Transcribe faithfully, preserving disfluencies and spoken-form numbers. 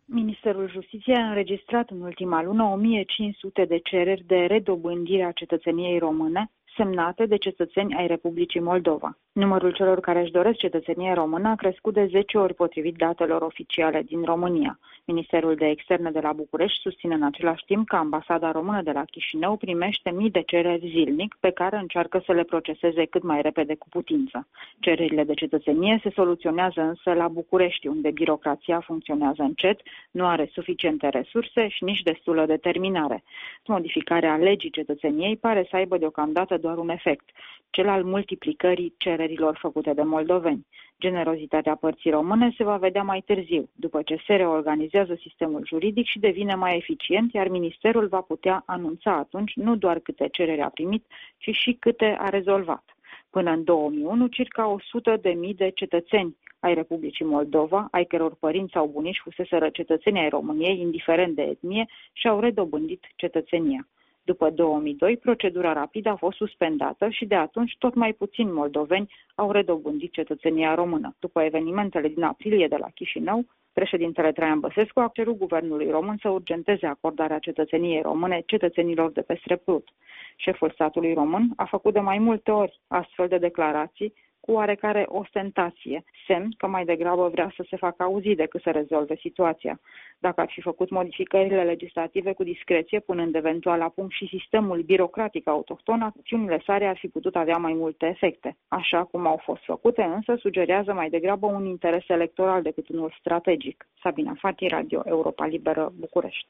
Ministerul Justiției a înregistrat în ultima lună o mie cinci sute de cereri de redobândire a cetățeniei române, semnate de cetățeni ai Republicii Moldova. Numărul celor care își doresc cetățenie română a crescut de zece ori potrivit datelor oficiale din România. Ministerul de Externe de la București susține în același timp că Ambasada Română de la Chișinău primește mii de cereri zilnic, pe care încearcă să le proceseze cât mai repede cu putință. Cererile de cetățenie se soluționează însă la București, unde birocrația funcționează încet, nu are suficiente resurse și nici destulă determinare. Modificarea legii cetățeniei pare să aibă deocamdată doar un efect, cel al multiplicării cererilor făcute de moldoveni. Generozitatea părții române se va vedea mai târziu, după ce se reorganizează sistemul juridic și devine mai eficient, iar ministerul va putea anunța atunci nu doar câte cereri a primit, ci și câte a rezolvat. Până în două mii unu, circa o sută de mii de cetățeni ai Republicii Moldova, ai căror părinți sau bunici fuseseră cetățeni ai României, indiferent de etnie, și-au redobândit cetățenia. După două mii doi, procedura rapidă a fost suspendată și de atunci tot mai puțini moldoveni au redobândit cetățenia română. După evenimentele din aprilie de la Chișinău, președintele Traian Băsescu a cerut guvernului român să urgenteze acordarea cetățeniei române cetățenilor de peste Prut. Șeful statului român a făcut de mai multe ori astfel de declarații cu oarecare ostentație, semn că mai degrabă vrea să se facă auzit decât să rezolve situația. Dacă ar fi făcut modificările legislative cu discreție, punând eventual la punct și sistemul birocratic autohton, acțiunile sale ar fi putut avea mai multe efecte. Așa cum au fost făcute, însă, sugerează mai degrabă un interes electoral decât unul strategic. Sabina Fati, Radio Europa Liberă, București.